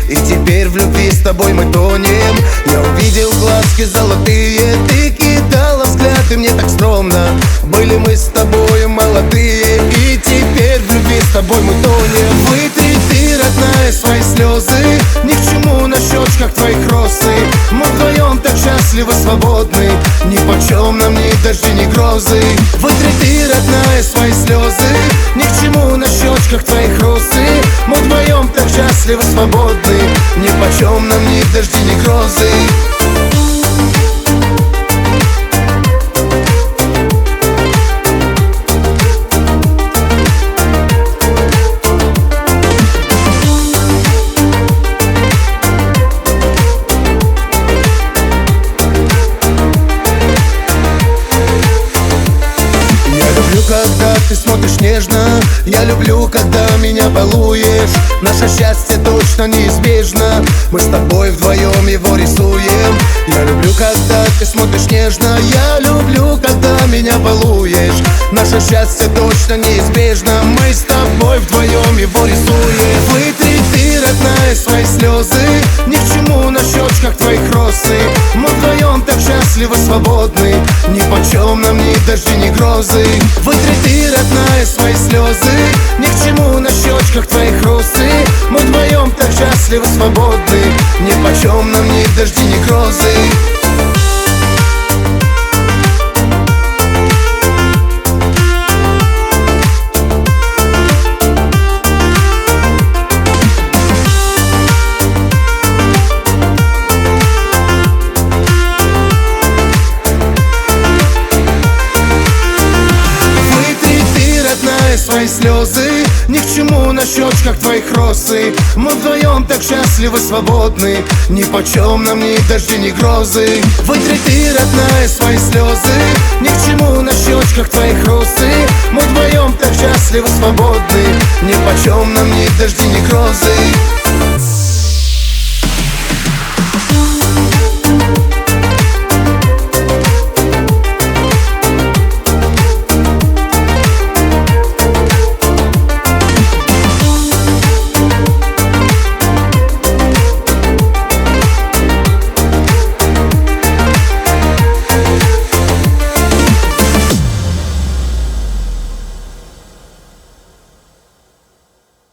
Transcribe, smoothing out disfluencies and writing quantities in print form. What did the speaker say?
и теперь в любви с тобой мы тонем. Я увидел глазки золотые, ты кидала взгляд, и мне так скромно. Были мы с тобой молодые, и теперь в любви с тобой мы тонем. Вытри ты, родная, свои слезы, ни к чему на щечках твоих росы. Мы вдвоем так счастливы, свободны, нипочем нам ни дожди, ни грозы. Вытри ты, родная, свои слезы, ни к чему на щечках твоих росы. Мы вдвоем так счастливы, свободны, нипочем нам ни дожди, ни грозы. Когда ты смотришь нежно, я люблю, когда меня балуешь. Наше счастье точно неизбежно, мы с тобой вдвоем его рисуем. Я люблю, когда ты смотришь нежно, я люблю, когда меня балуешь. Наше счастье точно неизбежно, мы с тобой вдвоем его рисуем. Вытри ты, родная, свои слезы, ни к чему на щечках твоих росы. Мы вдвоем так счастливы, свободны, нипочем нам ни дожди, ни грозы. Вытри ты, родная, свои слезы, ни к чему на щечках твоих росы. Мы вдвоем так счастливы, свободны, нипочем нам ни дожди, ни грозы. Свои слезы, ни к чему на щечках твоих росы. Мы вдвоем так счастливы, свободны, нипочем нам ни дожди, ни грозы. Вытри ты, родная, свои слезы, ни к чему на щечках твоих росы. Мы вдвоем так счастливы, свободны, нипочем нам ни дожди, ни грозы.